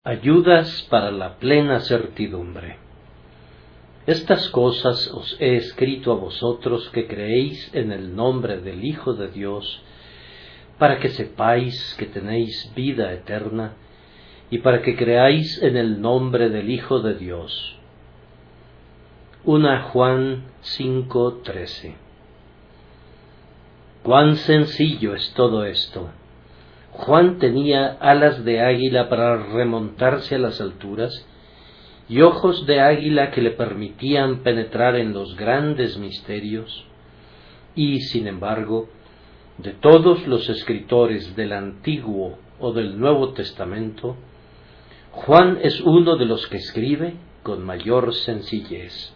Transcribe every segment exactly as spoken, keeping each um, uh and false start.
Ayudas para la plena certidumbre. Estas cosas os he escrito a vosotros que creéis en el nombre del Hijo de Dios, para que sepáis que tenéis vida eterna, y para que creáis en el nombre del Hijo de Dios. primera Juan cinco trece. Cuán sencillo es todo esto. Juan tenía alas de águila para remontarse a las alturas y ojos de águila que le permitían penetrar en los grandes misterios, y, sin embargo, de todos los escritores del Antiguo o del Nuevo Testamento, Juan es uno de los que escribe con mayor sencillez.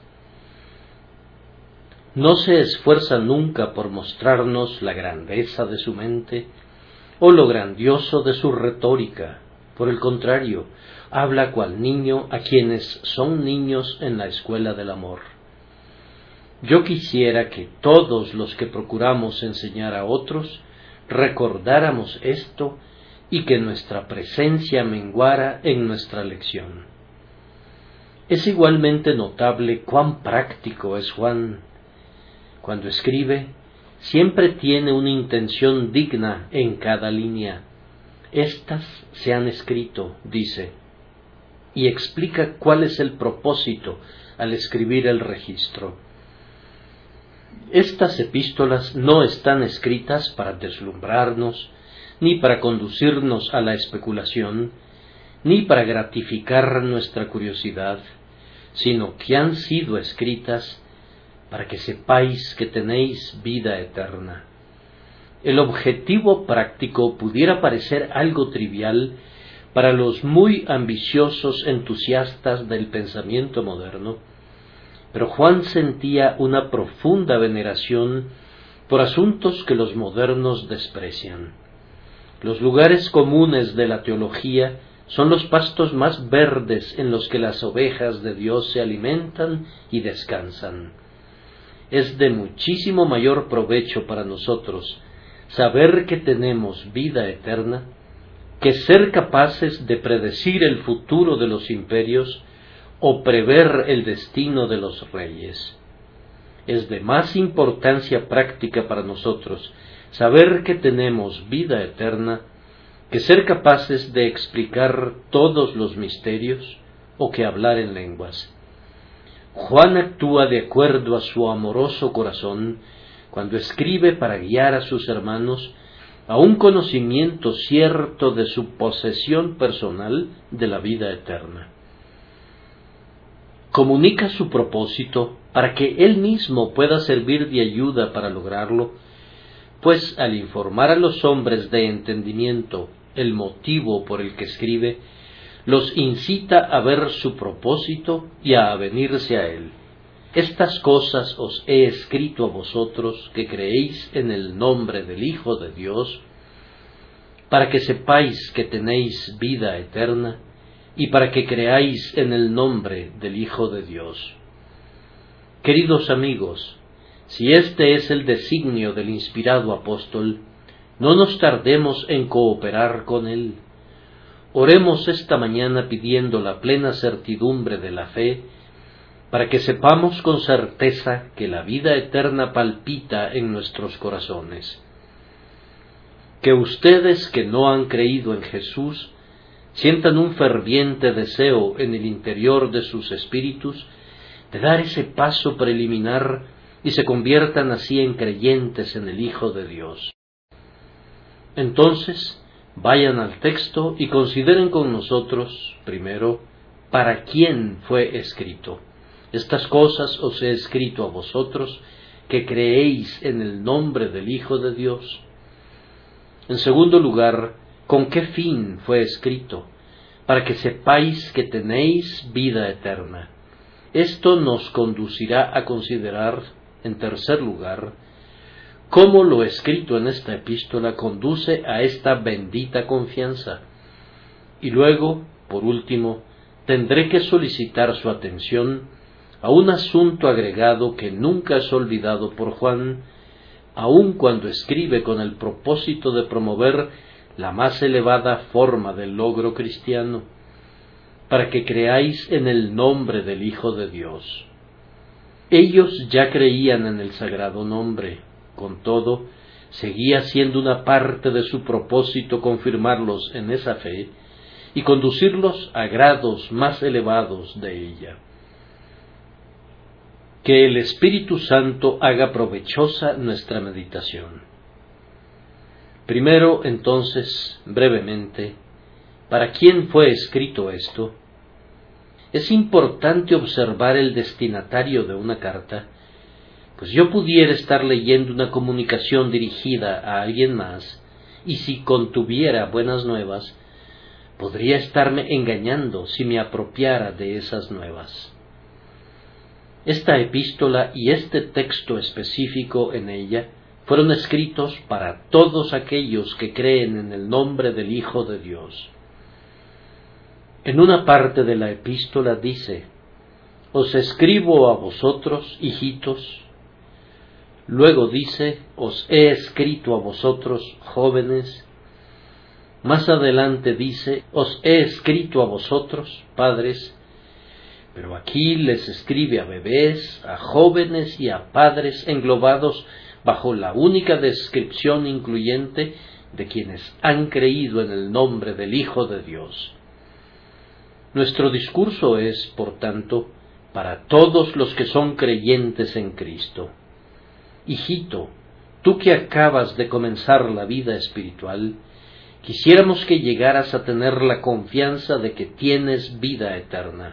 No se esfuerza nunca por mostrarnos la grandeza de su mente o lo grandioso de su retórica. Por el contrario, habla cual niño a quienes son niños en la escuela del amor. Yo quisiera que todos los que procuramos enseñar a otros recordáramos esto y que nuestra presencia menguara en nuestra lección. Es igualmente notable cuán práctico es Juan. Cuando escribe, siempre tiene una intención digna en cada línea. Estas se han escrito, dice, y explica cuál es el propósito al escribir el registro. Estas epístolas no están escritas para deslumbrarnos, ni para conducirnos a la especulación, ni para gratificar nuestra curiosidad, sino que han sido escritas para que sepáis que tenéis vida eterna. El objetivo práctico pudiera parecer algo trivial para los muy ambiciosos entusiastas del pensamiento moderno, pero Juan sentía una profunda veneración por asuntos que los modernos desprecian. Los lugares comunes de la teología son los pastos más verdes en los que las ovejas de Dios se alimentan y descansan. Es de muchísimo mayor provecho para nosotros saber que tenemos vida eterna que ser capaces de predecir el futuro de los imperios o prever el destino de los reyes. Es de más importancia práctica para nosotros saber que tenemos vida eterna que ser capaces de explicar todos los misterios o que hablar en lenguas. Juan actúa de acuerdo a su amoroso corazón cuando escribe para guiar a sus hermanos a un conocimiento cierto de su posesión personal de la vida eterna. Comunica su propósito para que él mismo pueda servir de ayuda para lograrlo, pues al informar a los hombres de entendimiento el motivo por el que escribe, los incita a ver su propósito y a avenirse a él. Estas cosas os he escrito a vosotros que creéis en el nombre del Hijo de Dios, para que sepáis que tenéis vida eterna y para que creáis en el nombre del Hijo de Dios. Queridos amigos, si este es el designio del inspirado apóstol, no nos tardemos en cooperar con él. Oremos esta mañana pidiendo la plena certidumbre de la fe, para que sepamos con certeza que la vida eterna palpita en nuestros corazones. Que ustedes que no han creído en Jesús sientan un ferviente deseo en el interior de sus espíritus de dar ese paso preliminar y se conviertan así en creyentes en el Hijo de Dios. Entonces, vayan al texto y consideren con nosotros, primero, para quién fue escrito. Estas cosas os he escrito a vosotros que creéis en el nombre del Hijo de Dios. En segundo lugar, ¿con qué fin fue escrito? Para que sepáis que tenéis vida eterna. Esto nos conducirá a considerar, en tercer lugar, cómo lo escrito en esta epístola conduce a esta bendita confianza. Y luego, por último, tendré que solicitar su atención a un asunto agregado que nunca es olvidado por Juan, aun cuando escribe con el propósito de promover la más elevada forma del logro cristiano. para que creáis en el nombre del Hijo de Dios. Ellos ya creían en el sagrado nombre, con todo, seguía siendo una parte de su propósito confirmarlos en esa fe y conducirlos a grados más elevados de ella. Que el Espíritu Santo haga provechosa nuestra meditación. Primero, entonces, brevemente, ¿para quién fue escrito esto? Es importante observar el destinatario de una carta, pues yo pudiera estar leyendo una comunicación dirigida a alguien más, y si contuviera buenas nuevas, podría estarme engañando si me apropiara de esas nuevas. Esta epístola y este texto específico en ella fueron escritos para todos aquellos que creen en el nombre del Hijo de Dios. En una parte de la epístola dice: os escribo a vosotros, hijitos. Luego dice: os he escrito a vosotros, jóvenes. Más adelante dice: os he escrito a vosotros, padres. Pero aquí les escribe a bebés, a jóvenes y a padres englobados bajo la única descripción incluyente de quienes han creído en el nombre del Hijo de Dios. Nuestro discurso es, por tanto, para todos los que son creyentes en Cristo. Hijito, tú que acabas de comenzar la vida espiritual, quisiéramos que llegaras a tener la confianza de que tienes vida eterna.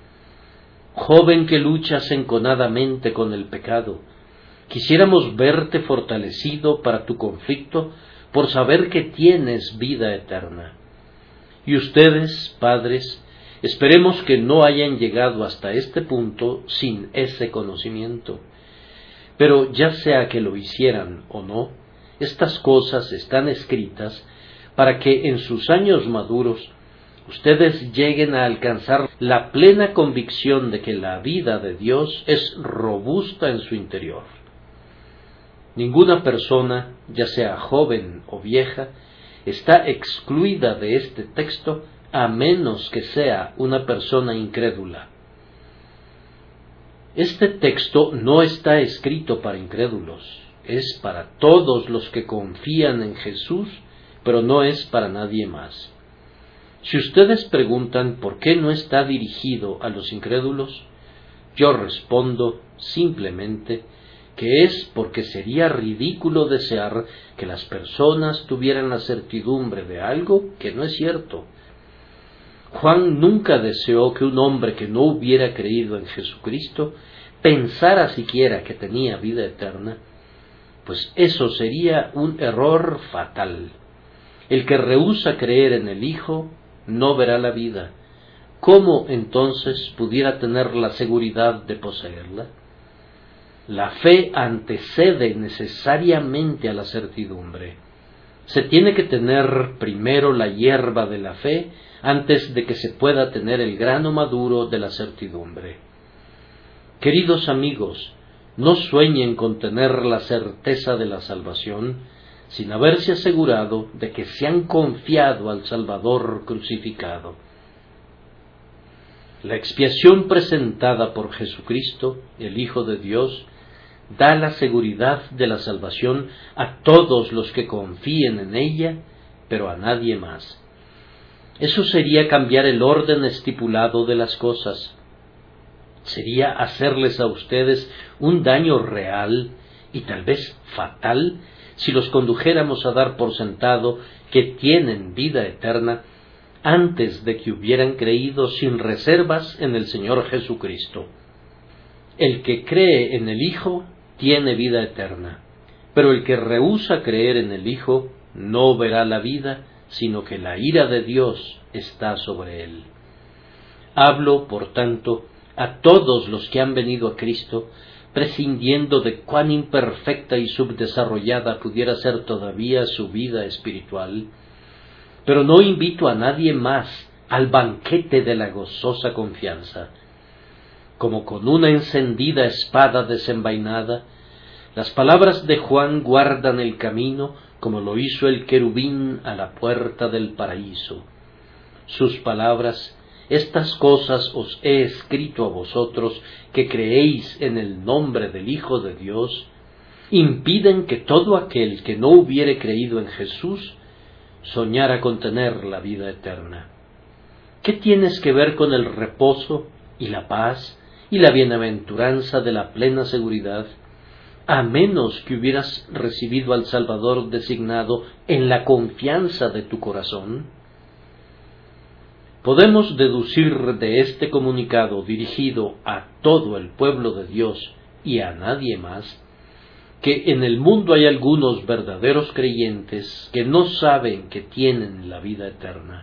Joven que luchas enconadamente con el pecado, quisiéramos verte fortalecido para tu conflicto por saber que tienes vida eterna. Y ustedes, padres, esperemos que no hayan llegado hasta este punto sin ese conocimiento. Pero ya sea que lo hicieran o no, estas cosas están escritas para que en sus años maduros ustedes lleguen a alcanzar la plena convicción de que la vida de Dios es robusta en su interior. Ninguna persona, ya sea joven o vieja, está excluida de este texto a menos que sea una persona incrédula. Este texto no está escrito para incrédulos, es para todos los que confían en Jesús, pero no es para nadie más. Si ustedes preguntan por qué no está dirigido a los incrédulos, yo respondo simplemente que es porque sería ridículo desear que las personas tuvieran la certidumbre de algo que no es cierto. Juan nunca deseó que un hombre que no hubiera creído en Jesucristo pensara siquiera que tenía vida eterna, pues eso sería un error fatal. El que rehúsa creer en el Hijo no verá la vida. ¿Cómo entonces pudiera tener la seguridad de poseerla? La fe antecede necesariamente a la certidumbre. Se tiene que tener primero la hierba de la fe antes de que se pueda tener el grano maduro de la certidumbre. Queridos amigos, no sueñen con tener la certeza de la salvación sin haberse asegurado de que se han confiado al Salvador crucificado. La expiación presentada por Jesucristo, el Hijo de Dios, da la seguridad de la salvación a todos los que confíen en ella, pero a nadie más. Eso sería cambiar el orden estipulado de las cosas. Sería hacerles a ustedes un daño real y tal vez fatal si los condujéramos a dar por sentado que tienen vida eterna antes de que hubieran creído sin reservas en el Señor Jesucristo. El que cree en el Hijo tiene vida eterna, pero el que rehúsa creer en el Hijo no verá la vida, sino que la ira de Dios está sobre él. Hablo, por tanto, a todos los que han venido a Cristo, prescindiendo de cuán imperfecta y subdesarrollada pudiera ser todavía su vida espiritual, pero no invito a nadie más al banquete de la gozosa confianza. Como con una encendida espada desenvainada, las palabras de Juan guardan el camino como lo hizo el querubín a la puerta del paraíso. Sus palabras estas cosas os he escrito a vosotros que creéis en el nombre del Hijo de Dios, impiden que todo aquel que no hubiere creído en Jesús soñara con tener la vida eterna. ¿Qué tienes que ver con el reposo y la paz y la bienaventuranza de la plena seguridad, a menos que hubieras recibido al Salvador designado en la confianza de tu corazón? Podemos deducir de este comunicado dirigido a todo el pueblo de Dios y a nadie más, que en el mundo hay algunos verdaderos creyentes que no saben que tienen la vida eterna.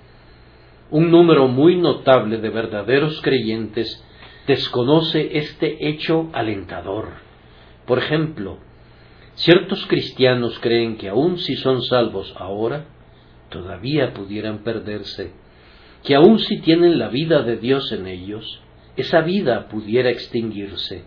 Un número muy notable de verdaderos creyentes desconoce este hecho alentador. Por ejemplo, ciertos cristianos creen que aun si son salvos ahora, todavía pudieran perderse, que aun si tienen la vida de Dios en ellos, esa vida pudiera extinguirse.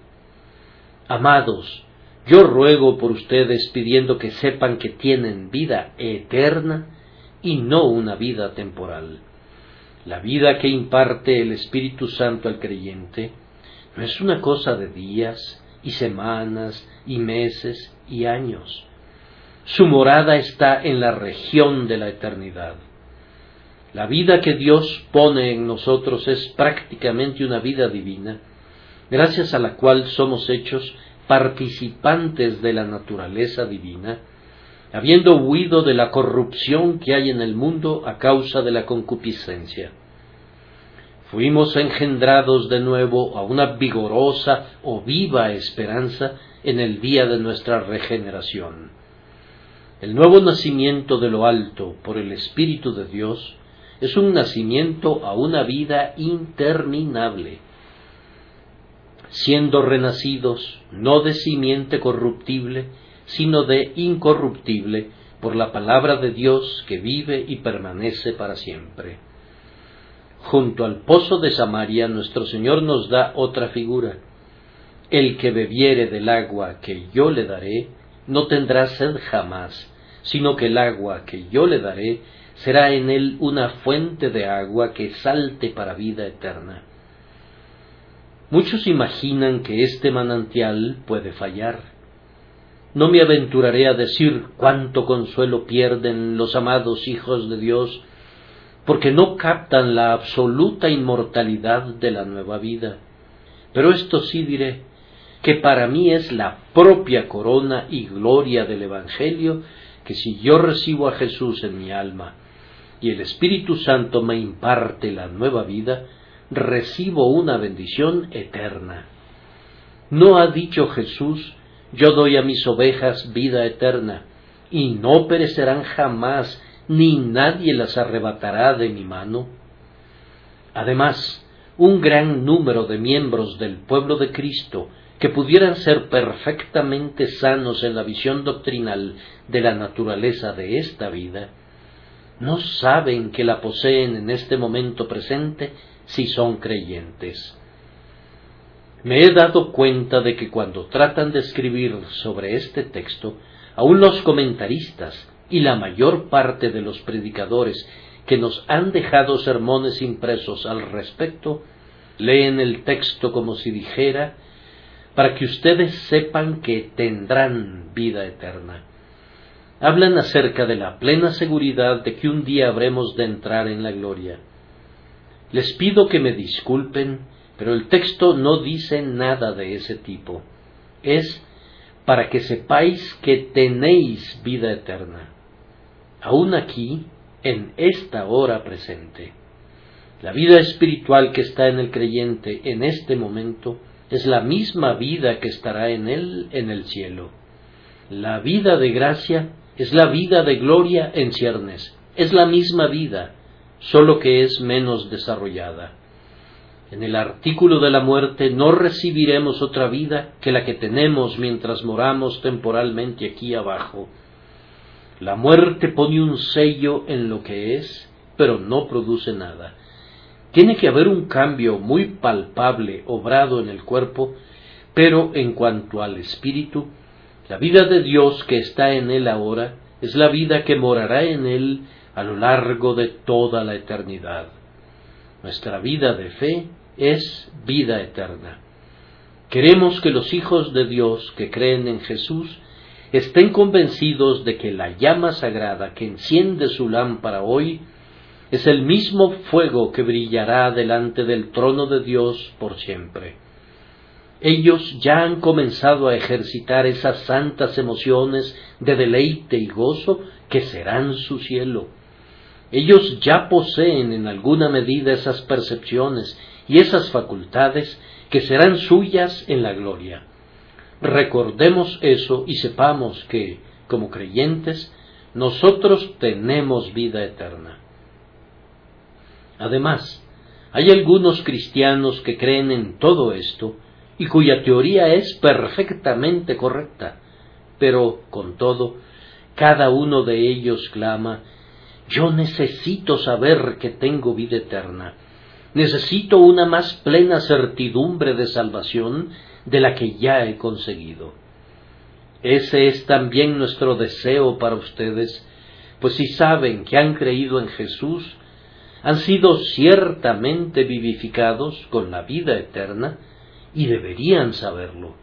Amados, yo ruego por ustedes pidiendo que sepan que tienen vida eterna y no una vida temporal. La vida que imparte el Espíritu Santo al creyente no es una cosa de días y semanas y meses y años. Su morada está en la región de la eternidad. La vida que Dios pone en nosotros es prácticamente una vida divina, gracias a la cual somos hechos participantes de la naturaleza divina, habiendo huido de la corrupción que hay en el mundo a causa de la concupiscencia. Fuimos engendrados de nuevo a una vigorosa o viva esperanza en el día de nuestra regeneración. El nuevo nacimiento de lo alto por el Espíritu de Dios es un nacimiento a una vida interminable, siendo renacidos no de simiente corruptible, sino de incorruptible, por la palabra de Dios que vive y permanece para siempre. Junto al pozo de Samaria, nuestro Señor nos da otra figura. El que bebiere del agua que yo le daré, no tendrá sed jamás, sino que el agua que yo le daré será en él una fuente de agua que salte para vida eterna. Muchos imaginan que este manantial puede fallar. No me aventuraré a decir cuánto consuelo pierden los amados hijos de Dios, porque no captan la absoluta inmortalidad de la nueva vida. Pero esto sí diré, que para mí es la propia corona y gloria del Evangelio, que si yo recibo a Jesús en mi alma, y el Espíritu Santo me imparte la nueva vida, recibo una bendición eterna. ¿No ha dicho Jesús, yo doy a mis ovejas vida eterna, y no perecerán jamás, ni nadie las arrebatará de mi mano? Además, un gran número de miembros del pueblo de Cristo, que pudieran ser perfectamente sanos en la visión doctrinal de la naturaleza de esta vida, no saben que la poseen en este momento presente si son creyentes. Me he dado cuenta de que cuando tratan de escribir sobre este texto, aun los comentaristas y la mayor parte de los predicadores que nos han dejado sermones impresos al respecto, leen el texto como si dijera, para que ustedes sepan que tendrán vida eterna. Hablan acerca de la plena seguridad de que un día habremos de entrar en la gloria. Les pido que me disculpen, pero el texto no dice nada de ese tipo. Es para que sepáis que tenéis vida eterna, aún aquí, en esta hora presente. La vida espiritual que está en el creyente en este momento es la misma vida que estará en él en el cielo. La vida de gracia es la vida de gloria en ciernes, es la misma vida, solo que es menos desarrollada. En el artículo de la muerte no recibiremos otra vida que la que tenemos mientras moramos temporalmente aquí abajo. La muerte pone un sello en lo que es, pero no produce nada. Tiene que haber un cambio muy palpable obrado en el cuerpo, pero en cuanto al espíritu, la vida de Dios que está en él ahora es la vida que morará en él a lo largo de toda la eternidad. Nuestra vida de fe es vida eterna. Queremos que los hijos de Dios que creen en Jesús estén convencidos de que la llama sagrada que enciende su lámpara hoy es el mismo fuego que brillará delante del trono de Dios por siempre. Ellos ya han comenzado a ejercitar esas santas emociones de deleite y gozo que serán su cielo. Ellos ya poseen en alguna medida esas percepciones y esas facultades que serán suyas en la gloria. Recordemos eso y sepamos que, como creyentes, nosotros tenemos vida eterna. Además, hay algunos cristianos que creen en todo esto y cuya teoría es perfectamente correcta, pero, con todo, cada uno de ellos clama: yo necesito saber que tengo vida eterna, necesito una más plena certidumbre de salvación de la que ya he conseguido. Ese es también nuestro deseo para ustedes, pues si saben que han creído en Jesús, han sido ciertamente vivificados con la vida eterna y deberían saberlo.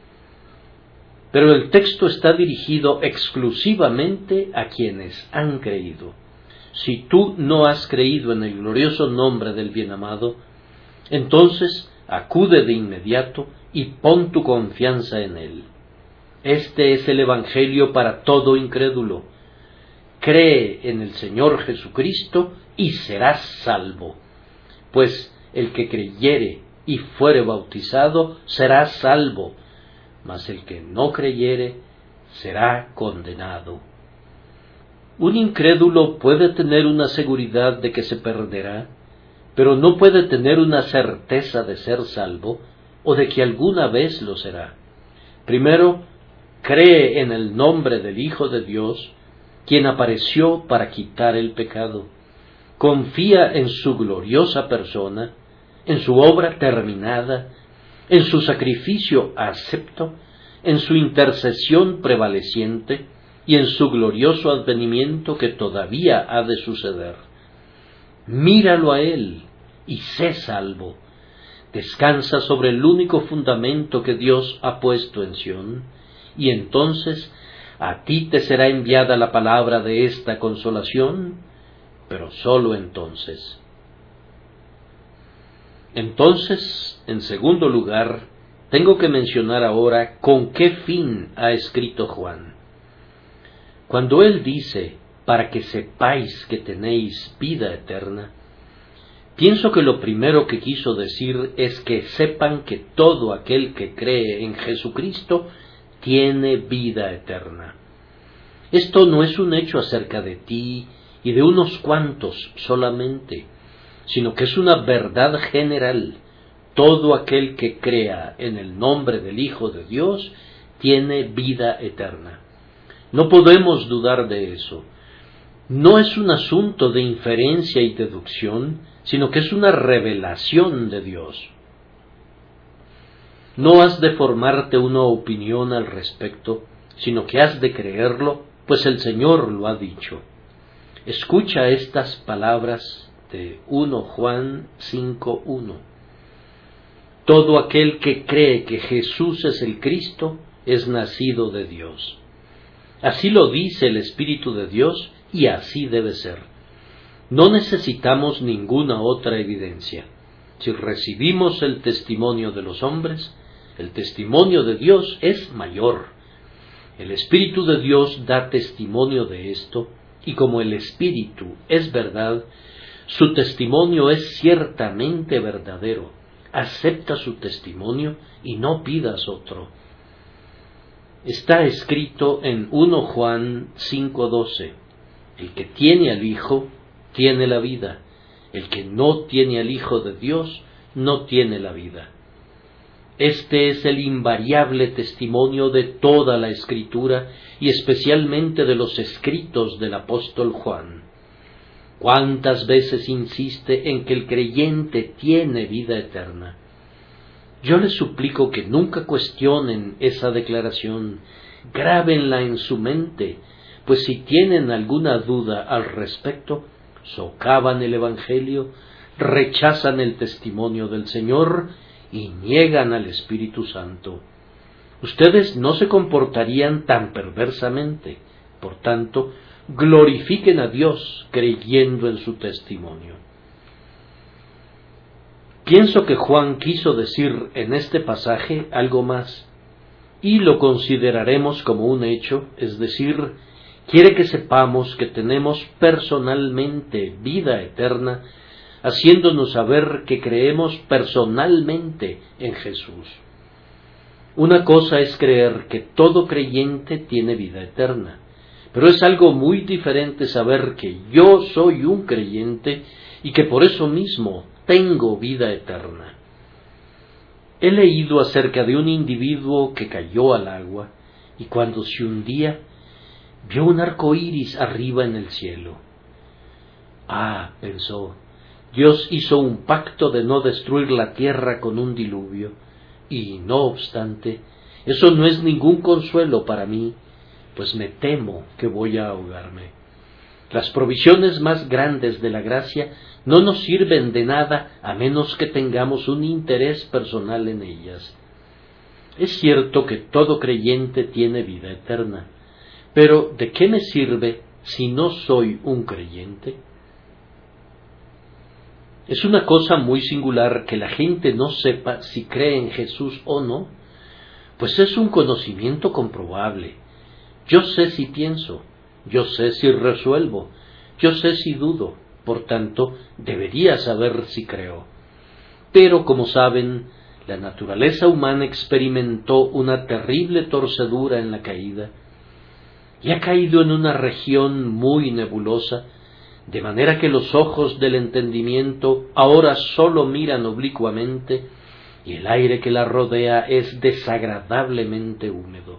Pero el texto está dirigido exclusivamente a quienes han creído. Si tú no has creído en el glorioso nombre del Bienamado, entonces acude de inmediato y pon tu confianza en Él. Este es el Evangelio para todo incrédulo. Cree en el Señor Jesucristo y serás salvo, pues el que creyere y fuere bautizado será salvo, mas el que no creyere será condenado. Un incrédulo puede tener una seguridad de que se perderá, pero no puede tener una certeza de ser salvo o de que alguna vez lo será. Primero, cree en el nombre del Hijo de Dios, quien apareció para quitar el pecado. Confía en su gloriosa persona, en su obra terminada, en su sacrificio acepto, en su intercesión prevaleciente y en su glorioso advenimiento que todavía ha de suceder. Míralo a Él y sé salvo. Descansa sobre el único fundamento que Dios ha puesto en Sión, y entonces a ti te será enviada la palabra de esta consolación, pero sólo entonces. Entonces, en segundo lugar, tengo que mencionar ahora con qué fin ha escrito Juan. Cuando él dice, para que sepáis que tenéis vida eterna, pienso que lo primero que quiso decir es que sepan que todo aquel que cree en Jesucristo tiene vida eterna. Esto no es un hecho acerca de ti y de unos cuantos solamente, sino que es una verdad general. Todo aquel que crea en el nombre del Hijo de Dios tiene vida eterna. No podemos dudar de eso. No es un asunto de inferencia y deducción, sino que es una revelación de Dios. No has de formarte una opinión al respecto, sino que has de creerlo, pues el Señor lo ha dicho. Escucha estas palabras de primera Juan cinco uno. Todo aquel que cree que Jesús es el Cristo es nacido de Dios. Así lo dice el Espíritu de Dios y así debe ser. No necesitamos ninguna otra evidencia. Si recibimos el testimonio de los hombres, el testimonio de Dios es mayor. El Espíritu de Dios da testimonio de esto, y como el Espíritu es verdad, su testimonio es ciertamente verdadero. Acepta su testimonio y no pidas otro. Está escrito en primera Juan cinco doce, el que tiene al Hijo, tiene la vida. El que no tiene al Hijo de Dios, no tiene la vida. Este es el invariable testimonio de toda la Escritura y especialmente de los escritos del apóstol Juan. ¿Cuántas veces insiste en que el creyente tiene vida eterna? Yo les suplico que nunca cuestionen esa declaración, grábenla en su mente, pues si tienen alguna duda al respecto, socavan el Evangelio, rechazan el testimonio del Señor y niegan al Espíritu Santo. Ustedes no se comportarían tan perversamente. Por tanto, glorifiquen a Dios creyendo en su testimonio. Pienso que Juan quiso decir en este pasaje algo más, y lo consideraremos como un hecho, es decir, quiere que sepamos que tenemos personalmente vida eterna, haciéndonos saber que creemos personalmente en Jesús. Una cosa es creer que todo creyente tiene vida eterna, pero es algo muy diferente saber que yo soy un creyente y que por eso mismo tengo vida eterna. He leído acerca de un individuo que cayó al agua y cuando se hundía vio un arco iris arriba en el cielo. Ah, pensó, Dios hizo un pacto de no destruir la tierra con un diluvio, y no obstante, eso no es ningún consuelo para mí, pues me temo que voy a ahogarme. Las provisiones más grandes de la gracia no nos sirven de nada a menos que tengamos un interés personal en ellas. Es cierto que todo creyente tiene vida eterna, pero ¿de qué me sirve si no soy un creyente? Es una cosa muy singular que la gente no sepa si cree en Jesús o no, pues es un conocimiento comprobable. Yo sé si pienso, yo sé si resuelvo, yo sé si dudo, por tanto, debería saber si creo. Pero, como saben, la naturaleza humana experimentó una terrible torcedura en la caída, y ha caído en una región muy nebulosa, de manera que los ojos del entendimiento ahora sólo miran oblicuamente, y el aire que la rodea es desagradablemente húmedo.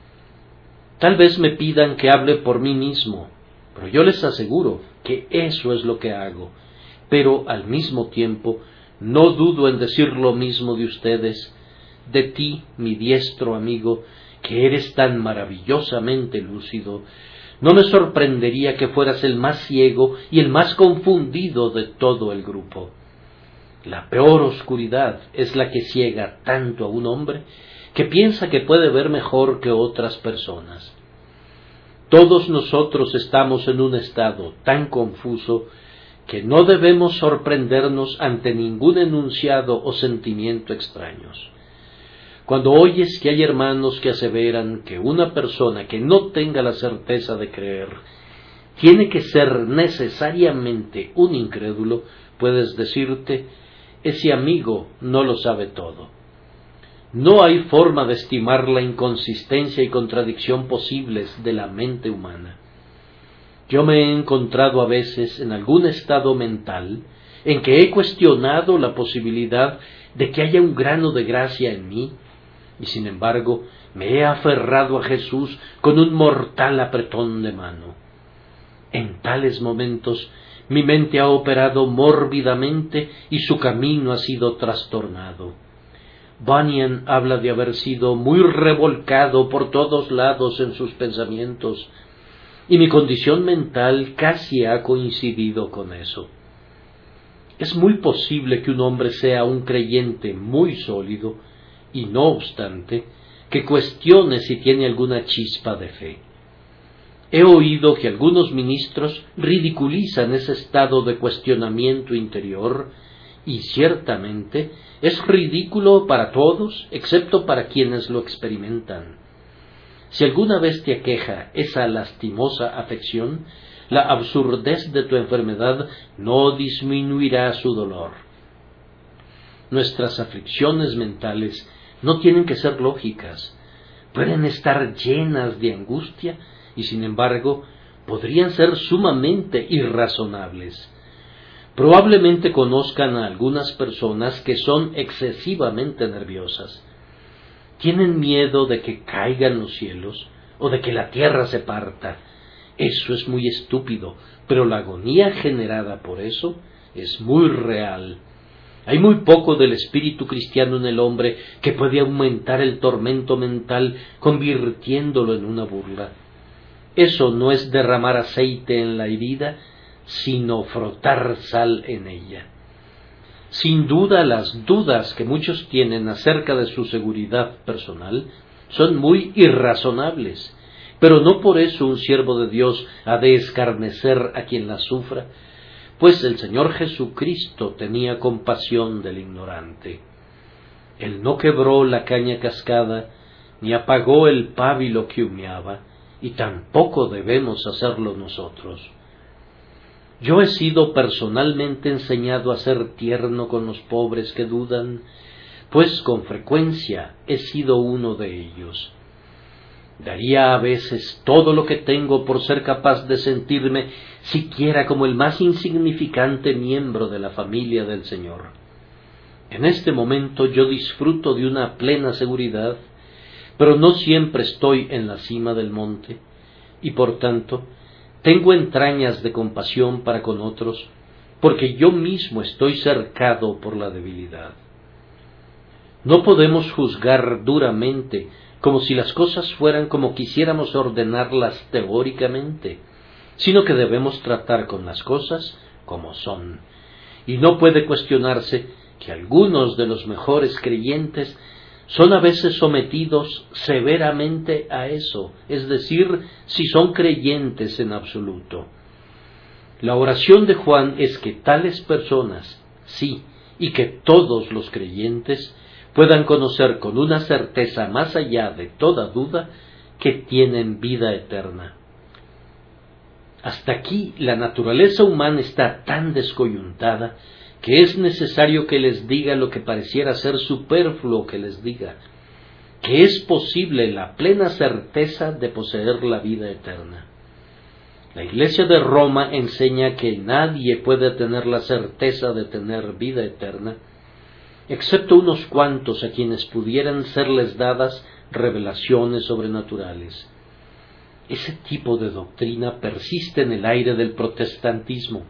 Tal vez me pidan que hable por mí mismo, pero yo les aseguro que eso es lo que hago, pero al mismo tiempo no dudo en decir lo mismo de ustedes, de ti, mi diestro amigo, que eres tan maravillosamente lúcido. No me sorprendería que fueras el más ciego y el más confundido de todo el grupo. La peor oscuridad es la que ciega tanto a un hombre que piensa que puede ver mejor que otras personas. Todos nosotros estamos en un estado tan confuso que no debemos sorprendernos ante ningún enunciado o sentimiento extraños. Cuando oyes que hay hermanos que aseveran que una persona que no tenga la certeza de creer tiene que ser necesariamente un incrédulo, puedes decirte, ese amigo no lo sabe todo. No hay forma de estimar la inconsistencia y contradicción posibles de la mente humana. Yo me he encontrado a veces en algún estado mental en que he cuestionado la posibilidad de que haya un grano de gracia en mí, y sin embargo me he aferrado a Jesús con un mortal apretón de mano. En tales momentos mi mente ha operado mórbidamente y su camino ha sido trastornado. Bunyan habla de haber sido muy revolcado por todos lados en sus pensamientos, y mi condición mental casi ha coincidido con eso. Es muy posible que un hombre sea un creyente muy sólido, y no obstante, que cuestione si tiene alguna chispa de fe. He oído que algunos ministros ridiculizan ese estado de cuestionamiento interior, y ciertamente es ridículo para todos, excepto para quienes lo experimentan. Si alguna vez te aqueja esa lastimosa afección, la absurdez de tu enfermedad no disminuirá su dolor. Nuestras aflicciones mentales no tienen que ser lógicas, pueden estar llenas de angustia y sin embargo podrían ser sumamente irrazonables. Probablemente conozcan a algunas personas que son excesivamente nerviosas. Tienen miedo de que caigan los cielos o de que la tierra se parta. Eso es muy estúpido, pero la agonía generada por eso es muy real. Hay muy poco del espíritu cristiano en el hombre que puede aumentar el tormento mental convirtiéndolo en una burla. Eso no es derramar aceite en la herida, sino frotar sal en ella. Sin duda, las dudas que muchos tienen acerca de su seguridad personal son muy irrazonables, pero no por eso un siervo de Dios ha de escarnecer a quien las sufra, pues el Señor Jesucristo tenía compasión del ignorante. Él no quebró la caña cascada, ni apagó el pábilo que humeaba, y tampoco debemos hacerlo nosotros. Yo he sido personalmente enseñado a ser tierno con los pobres que dudan, pues con frecuencia he sido uno de ellos. Daría a veces todo lo que tengo por ser capaz de sentirme siquiera como el más insignificante miembro de la familia del Señor. En este momento yo disfruto de una plena seguridad, pero no siempre estoy en la cima del monte, y por tanto tengo entrañas de compasión para con otros, porque yo mismo estoy cercado por la debilidad. No podemos juzgar duramente como si las cosas fueran como quisiéramos ordenarlas teóricamente, sino que debemos tratar con las cosas como son. Y no puede cuestionarse que algunos de los mejores creyentes son a veces sometidos severamente a eso, es decir, si son creyentes en absoluto. La oración de Juan es que tales personas, sí, y que todos los creyentes puedan conocer con una certeza más allá de toda duda que tienen vida eterna. Hasta aquí la naturaleza humana está tan descoyuntada que es necesario que les diga lo que pareciera ser superfluo que les diga, que es posible la plena certeza de poseer la vida eterna. La Iglesia de Roma enseña que nadie puede tener la certeza de tener vida eterna, excepto unos cuantos a quienes pudieran serles dadas revelaciones sobrenaturales. Ese tipo de doctrina persiste en el aire del protestantismo.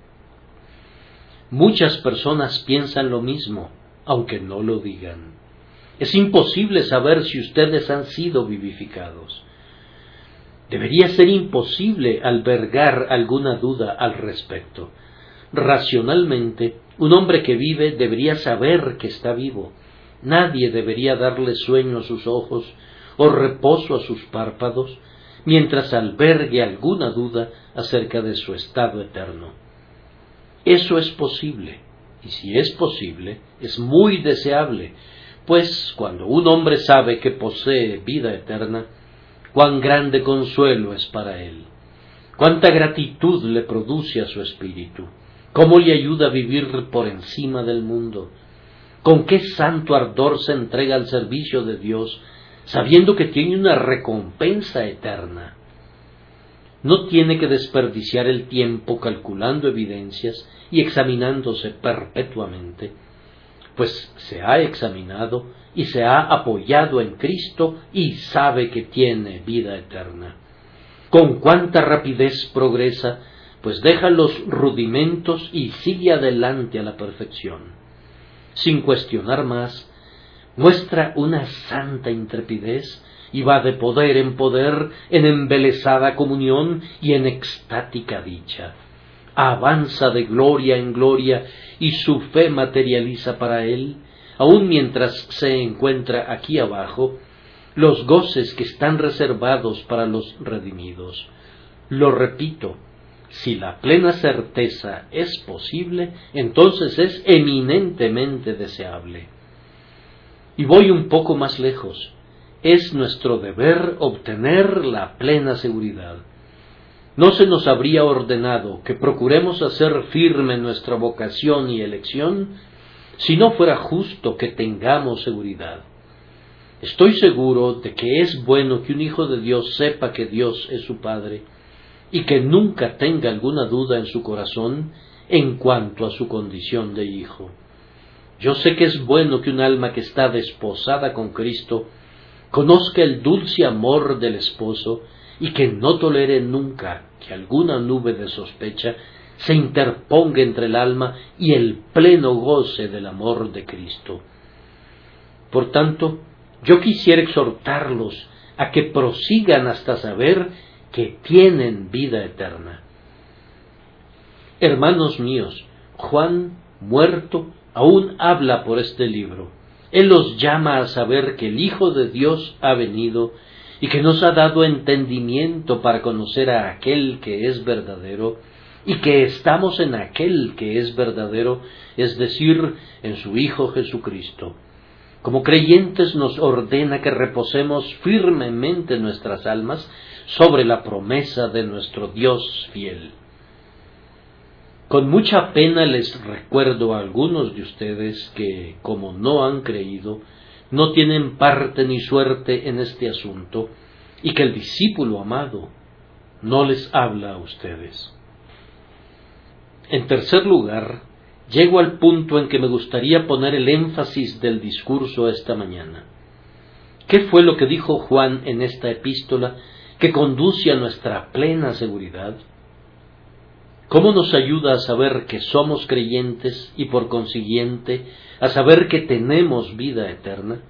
Muchas personas piensan lo mismo, aunque no lo digan. Es imposible saber si ustedes han sido vivificados. Debería ser imposible albergar alguna duda al respecto. Racionalmente, un hombre que vive debería saber que está vivo. Nadie debería darle sueño a sus ojos o reposo a sus párpados mientras albergue alguna duda acerca de su estado eterno. Eso es posible, y si es posible, es muy deseable, pues cuando un hombre sabe que posee vida eterna, cuán grande consuelo es para él, cuánta gratitud le produce a su espíritu, cómo le ayuda a vivir por encima del mundo, con qué santo ardor se entrega al servicio de Dios, sabiendo que tiene una recompensa eterna. No tiene que desperdiciar el tiempo calculando evidencias y examinándose perpetuamente, pues se ha examinado y se ha apoyado en Cristo y sabe que tiene vida eterna. Con cuánta rapidez progresa, pues deja los rudimentos y sigue adelante a la perfección. Sin cuestionar más, muestra una santa intrepidez y va de poder en poder, en embelesada comunión y en extática dicha. Avanza de gloria en gloria y su fe materializa para él, aun mientras se encuentra aquí abajo, los goces que están reservados para los redimidos. Lo repito, si la plena certeza es posible, entonces es eminentemente deseable. Y voy un poco más lejos. Es nuestro deber obtener la plena seguridad. ¿No se nos habría ordenado que procuremos hacer firme nuestra vocación y elección si no fuera justo que tengamos seguridad? Estoy seguro de que es bueno que un hijo de Dios sepa que Dios es su Padre y que nunca tenga alguna duda en su corazón en cuanto a su condición de hijo. Yo sé que es bueno que un alma que está desposada con Cristo conozca el dulce amor del esposo y que no tolere nunca que alguna nube de sospecha se interponga entre el alma y el pleno goce del amor de Cristo. Por tanto, yo quisiera exhortarlos a que prosigan hasta saber que tienen vida eterna. Hermanos míos, Juan, muerto, aún habla por este libro. Él los llama a saber que el Hijo de Dios ha venido y que nos ha dado entendimiento para conocer a aquel que es verdadero, y que estamos en aquel que es verdadero, es decir, en su Hijo Jesucristo. Como creyentes nos ordena que reposemos firmemente nuestras almas sobre la promesa de nuestro Dios fiel. Con mucha pena les recuerdo a algunos de ustedes que, como no han creído, no tienen parte ni suerte en este asunto, y que el discípulo amado no les habla a ustedes. En tercer lugar, llego al punto en que me gustaría poner el énfasis del discurso esta mañana. ¿Qué fue lo que dijo Juan en esta epístola que conduce a nuestra plena seguridad? ¿Cómo nos ayuda a saber que somos creyentes y por consiguiente a saber que tenemos vida eterna?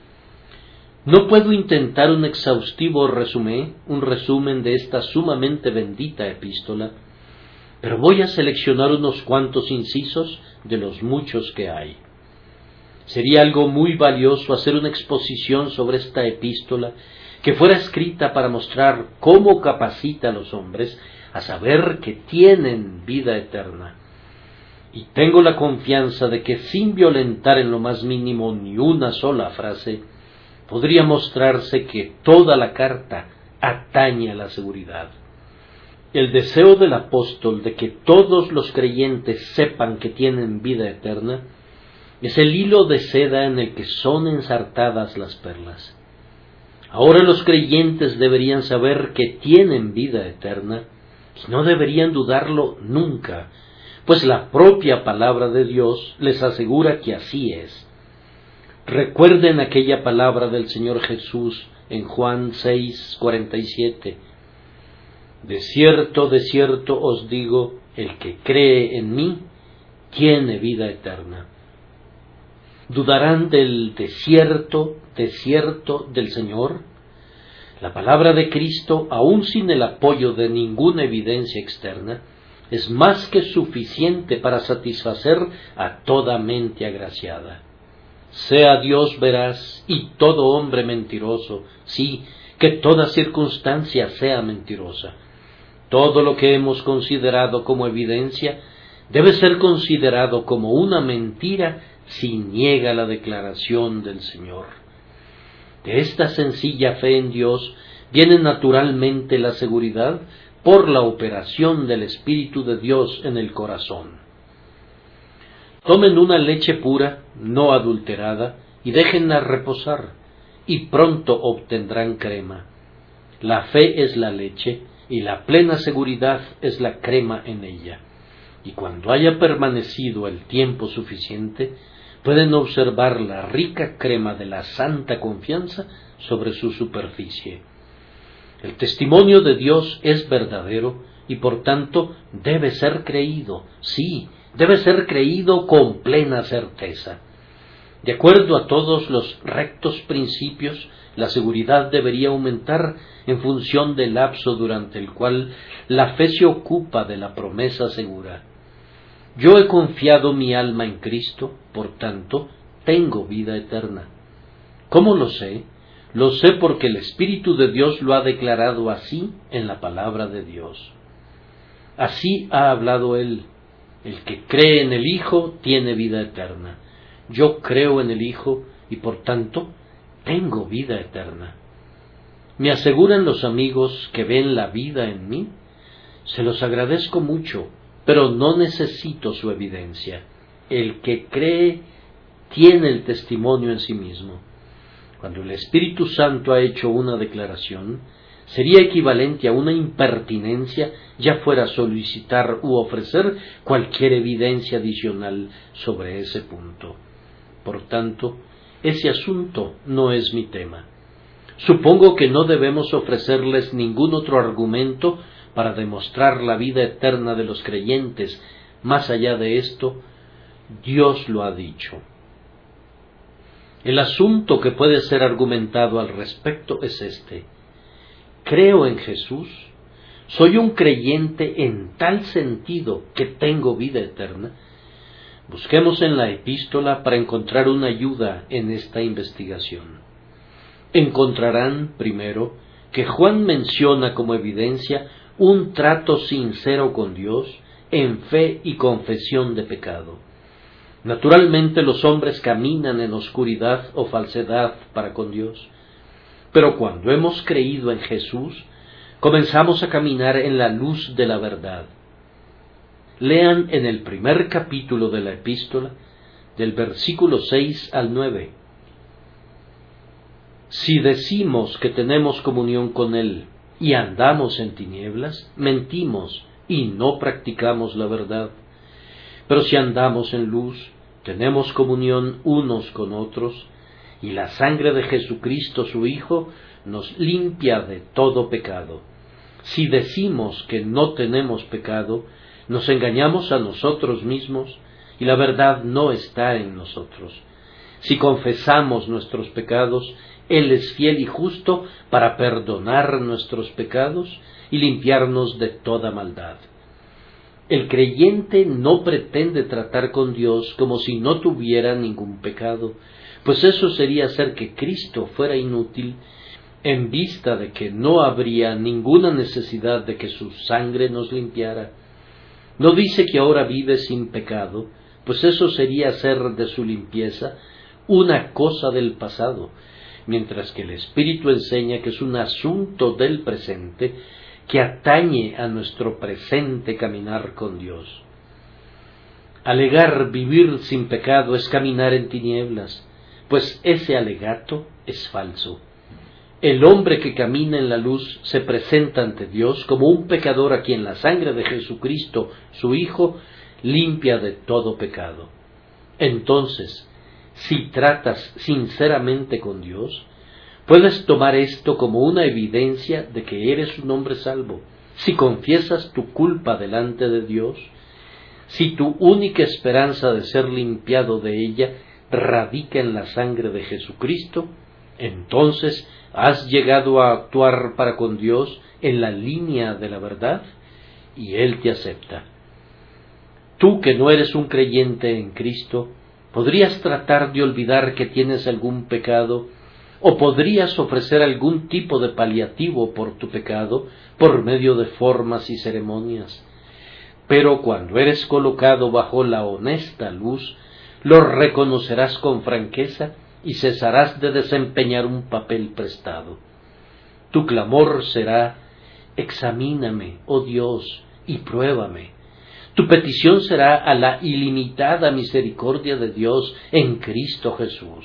No puedo intentar un exhaustivo resumen, un resumen de esta sumamente bendita epístola, pero voy a seleccionar unos cuantos incisos de los muchos que hay. Sería algo muy valioso hacer una exposición sobre esta epístola que fuera escrita para mostrar cómo capacita a los hombres a saber que tienen vida eterna. Y tengo la confianza de que sin violentar en lo más mínimo ni una sola frase, podría mostrarse que toda la carta atañe a la seguridad. El deseo del apóstol de que todos los creyentes sepan que tienen vida eterna es el hilo de seda en el que son ensartadas las perlas. Ahora los creyentes deberían saber que tienen vida eterna y no deberían dudarlo nunca, pues la propia palabra de Dios les asegura que así es. Recuerden aquella palabra del Señor Jesús en Juan seis, cuarenta y siete. De cierto, de cierto os digo, el que cree en mí, tiene vida eterna. ¿Dudarán del desierto, desierto del Señor? La palabra de Cristo, aun sin el apoyo de ninguna evidencia externa, es más que suficiente para satisfacer a toda mente agraciada. Sea Dios veraz y todo hombre mentiroso, sí, que toda circunstancia sea mentirosa. Todo lo que hemos considerado como evidencia debe ser considerado como una mentira si niega la declaración del Señor. De esta sencilla fe en Dios viene naturalmente la seguridad por la operación del Espíritu de Dios en el corazón. Tomen una leche pura, no adulterada, y déjenla reposar, y pronto obtendrán crema. La fe es la leche, y la plena seguridad es la crema en ella. Y cuando haya permanecido el tiempo suficiente, pueden observar la rica crema de la santa confianza sobre su superficie. El testimonio de Dios es verdadero y por tanto debe ser creído, sí, debe ser creído con plena certeza. De acuerdo a todos los rectos principios, la seguridad debería aumentar en función del lapso durante el cual la fe se ocupa de la promesa segura. Yo he confiado mi alma en Cristo, por tanto, tengo vida eterna. ¿Cómo lo sé? Lo sé porque el Espíritu de Dios lo ha declarado así en la palabra de Dios. Así ha hablado Él. El que cree en el Hijo tiene vida eterna. Yo creo en el Hijo y por tanto tengo vida eterna. ¿Me aseguran los amigos que ven la vida en mí? Se los agradezco mucho, pero no necesito su evidencia. El que cree tiene el testimonio en sí mismo. Cuando el Espíritu Santo ha hecho una declaración, sería equivalente a una impertinencia, ya fuera solicitar u ofrecer cualquier evidencia adicional sobre ese punto. Por tanto, ese asunto no es mi tema. Supongo que no debemos ofrecerles ningún otro argumento para demostrar la vida eterna de los creyentes. Más allá de esto, Dios lo ha dicho. El asunto que puede ser argumentado al respecto es este. Creo en Jesús, soy un creyente en tal sentido que tengo vida eterna. Busquemos en la epístola para encontrar una ayuda en esta investigación. Encontrarán, primero, que Juan menciona como evidencia un trato sincero con Dios en fe y confesión de pecado. Naturalmente los hombres caminan en oscuridad o falsedad para con Dios, pero cuando hemos creído en Jesús, comenzamos a caminar en la luz de la verdad. Lean en el primer capítulo de la epístola, del versículo seis al nueve. Si decimos que tenemos comunión con Él y andamos en tinieblas, mentimos y no practicamos la verdad. Pero si andamos en luz, tenemos comunión unos con otros, y la sangre de Jesucristo su Hijo nos limpia de todo pecado. Si decimos que no tenemos pecado, nos engañamos a nosotros mismos, y la verdad no está en nosotros. Si confesamos nuestros pecados, Él es fiel y justo para perdonar nuestros pecados y limpiarnos de toda maldad. El creyente no pretende tratar con Dios como si no tuviera ningún pecado, pues eso sería hacer que Cristo fuera inútil, en vista de que no habría ninguna necesidad de que su sangre nos limpiara. No dice que ahora vive sin pecado, pues eso sería hacer de su limpieza una cosa del pasado, mientras que el Espíritu enseña que es un asunto del presente que atañe a nuestro presente caminar con Dios. Alegar vivir sin pecado es caminar en tinieblas, pues ese alegato es falso. El hombre que camina en la luz se presenta ante Dios como un pecador a quien la sangre de Jesucristo, su Hijo, limpia de todo pecado. Entonces, si tratas sinceramente con Dios, puedes tomar esto como una evidencia de que eres un hombre salvo. Si confiesas tu culpa delante de Dios, si tu única esperanza de ser limpiado de ella radica en la sangre de Jesucristo, entonces has llegado a actuar para con Dios en la línea de la verdad y Él te acepta. Tú que no eres un creyente en Cristo, podrías tratar de olvidar que tienes algún pecado, o podrías ofrecer algún tipo de paliativo por tu pecado por medio de formas y ceremonias. Pero cuando eres colocado bajo la honesta luz, lo reconocerás con franqueza y cesarás de desempeñar un papel prestado. Tu clamor será: examíname, oh Dios, y pruébame. Tu petición será a la ilimitada misericordia de Dios en Cristo Jesús.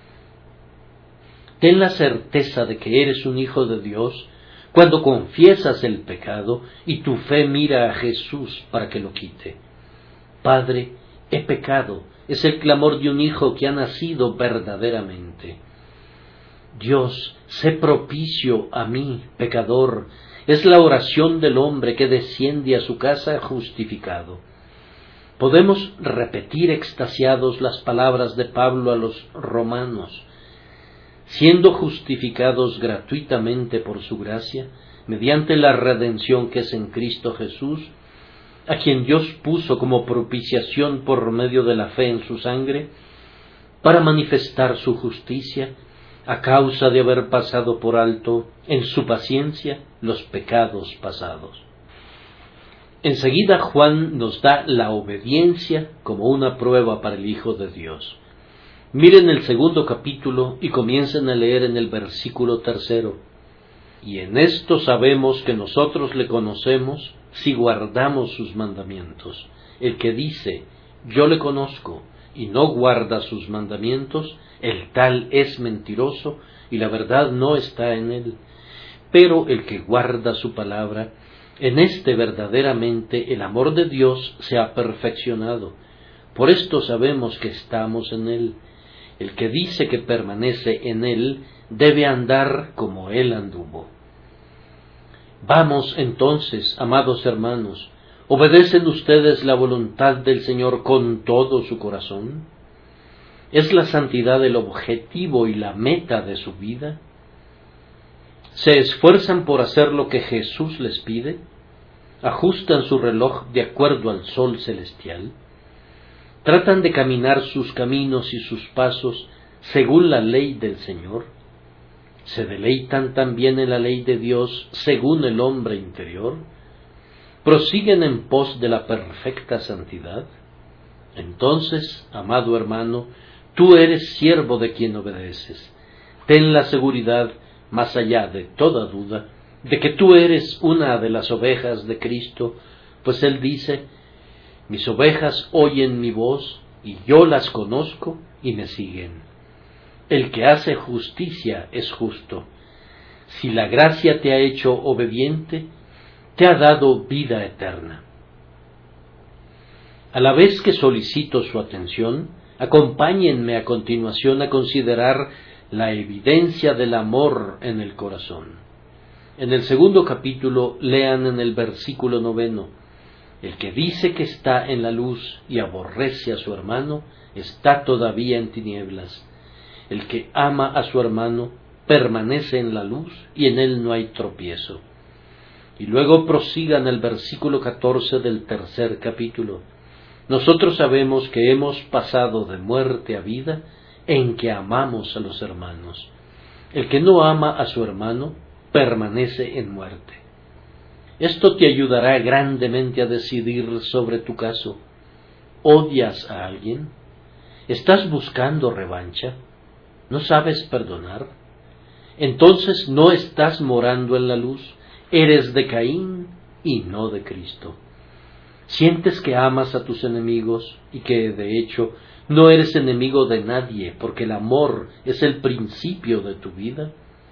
Ten la certeza de que eres un hijo de Dios cuando confiesas el pecado y tu fe mira a Jesús para que lo quite. Padre, he pecado, es el clamor de un hijo que ha nacido verdaderamente. Dios, sé propicio a mí, pecador, es la oración del hombre que desciende a su casa justificado. Podemos repetir extasiados las palabras de Pablo a los romanos: siendo justificados gratuitamente por su gracia, mediante la redención que es en Cristo Jesús, a quien Dios puso como propiciación por medio de la fe en su sangre, para manifestar su justicia, a causa de haber pasado por alto en su paciencia los pecados pasados. Enseguida Juan nos da la obediencia como una prueba para el Hijo de Dios. Miren el segundo capítulo y comiencen a leer en el versículo tercero. Y en esto sabemos que nosotros le conocemos si guardamos sus mandamientos. El que dice, yo le conozco, y no guarda sus mandamientos, el tal es mentiroso, y la verdad no está en él. Pero el que guarda su palabra, en éste verdaderamente el amor de Dios se ha perfeccionado. Por esto sabemos que estamos en él. El que dice que permanece en él debe andar como él anduvo. Vamos entonces, amados hermanos, ¿obedecen ustedes la voluntad del Señor con todo su corazón? ¿Es la santidad el objetivo y la meta de su vida? ¿Se esfuerzan por hacer lo que Jesús les pide? ¿Ajustan su reloj de acuerdo al sol celestial? ¿Tratan de caminar sus caminos y sus pasos según la ley del Señor? ¿Se deleitan también en la ley de Dios según el hombre interior? ¿Prosiguen en pos de la perfecta santidad? Entonces, amado hermano, tú eres siervo de quien obedeces. Ten la seguridad, más allá de toda duda, de que tú eres una de las ovejas de Cristo, pues Él dice: mis ovejas oyen mi voz, y yo las conozco y me siguen. El que hace justicia es justo. Si la gracia te ha hecho obediente, te ha dado vida eterna. A la vez que solicito su atención, acompáñenme a continuación a considerar la evidencia del amor en el corazón. En el segundo capítulo lean en el versículo noveno: el que dice que está en la luz y aborrece a su hermano, está todavía en tinieblas. El que ama a su hermano permanece en la luz y en él no hay tropiezo. Y luego prosigan el versículo catorce del tercer capítulo. Nosotros sabemos que hemos pasado de muerte a vida en que amamos a los hermanos. El que no ama a su hermano permanece en muerte. Esto te ayudará grandemente a decidir sobre tu caso. ¿Odias a alguien? ¿Estás buscando revancha? ¿No sabes perdonar? Entonces no estás morando en la luz, eres de Caín y no de Cristo. ¿Sientes que amas a tus enemigos y que, de hecho, no eres enemigo de nadie porque el amor es el principio de tu vida?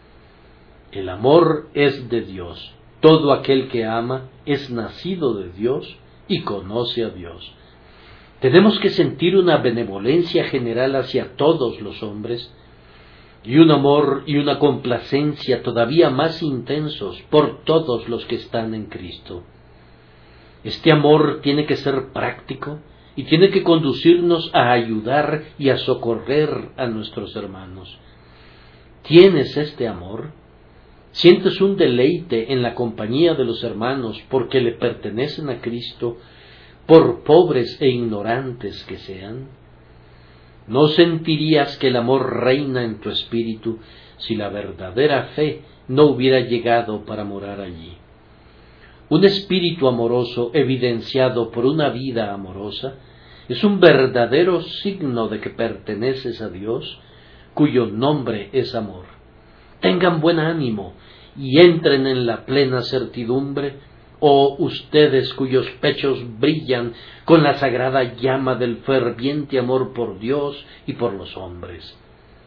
El amor es de Dios. Todo aquel que ama es nacido de Dios y conoce a Dios. Tenemos que sentir una benevolencia general hacia todos los hombres y un amor y una complacencia todavía más intensos por todos los que están en Cristo. Este amor tiene que ser práctico y tiene que conducirnos a ayudar y a socorrer a nuestros hermanos. ¿Tienes este amor? ¿Sientes un deleite en la compañía de los hermanos porque le pertenecen a Cristo, por pobres e ignorantes que sean? ¿No sentirías que el amor reina en tu espíritu si la verdadera fe no hubiera llegado para morar allí? Un espíritu amoroso evidenciado por una vida amorosa es un verdadero signo de que perteneces a Dios, cuyo nombre es amor. Tengan buen ánimo y entren en la plena certidumbre, oh ustedes cuyos pechos brillan con la sagrada llama del ferviente amor por Dios y por los hombres.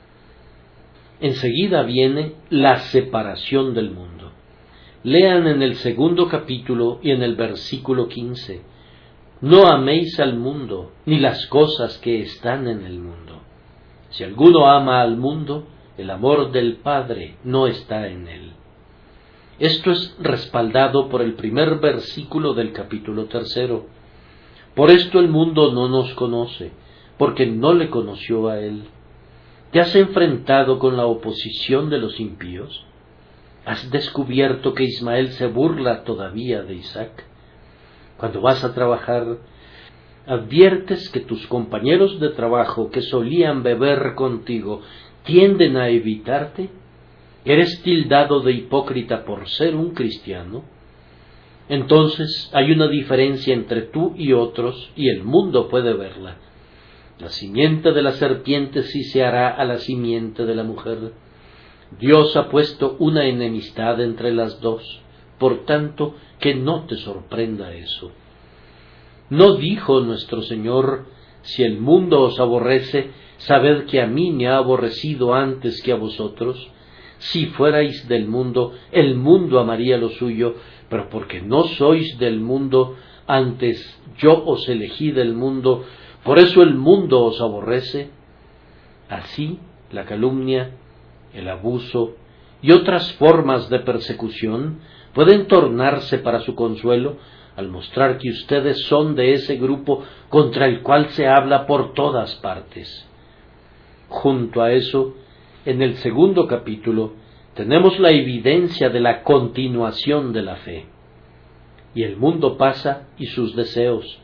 Enseguida viene la separación del mundo. Lean en el segundo capítulo y en el versículo quince: no améis al mundo, ni las cosas que están en el mundo. Si alguno ama al mundo, el amor del Padre no está en él. Esto es respaldado por el primer versículo del capítulo tercero. Por esto el mundo no nos conoce, porque no le conoció a él. ¿Te has enfrentado con la oposición de los impíos? ¿Has descubierto que Ismael se burla todavía de Isaac? Cuando vas a trabajar, adviertes que tus compañeros de trabajo que solían beber contigo tienden a evitarte. ¿Eres tildado de hipócrita por ser un cristiano? Entonces hay una diferencia entre tú y otros, y el mundo puede verla. La simiente de la serpiente sí se hará a la simiente de la mujer. Dios ha puesto una enemistad entre las dos, por tanto, que no te sorprenda eso. ¿No dijo nuestro Señor: si el mundo os aborrece, sabed que a mí me ha aborrecido antes que a vosotros? Si fuerais del mundo, el mundo amaría lo suyo, pero porque no sois del mundo, antes yo os elegí del mundo, por eso el mundo os aborrece. Así, la calumnia, el abuso y otras formas de persecución pueden tornarse para su consuelo al mostrar que ustedes son de ese grupo contra el cual se habla por todas partes. Junto a eso, en el segundo capítulo, tenemos la evidencia de la continuación de la fe. Y el mundo pasa y sus deseos,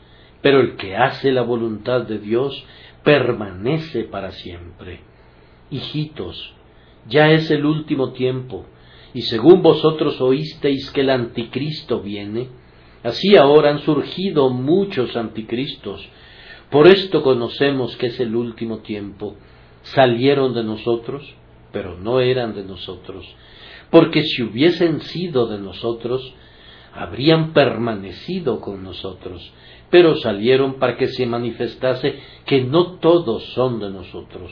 pero el que hace la voluntad de Dios permanece para siempre. Hijitos, ya es el último tiempo, y según vosotros oísteis que el anticristo viene, así ahora han surgido muchos anticristos. Por esto conocemos que es el último tiempo. Salieron de nosotros, pero no eran de nosotros, porque si hubiesen sido de nosotros, habrían permanecido con nosotros, pero salieron para que se manifestase que no todos son de nosotros.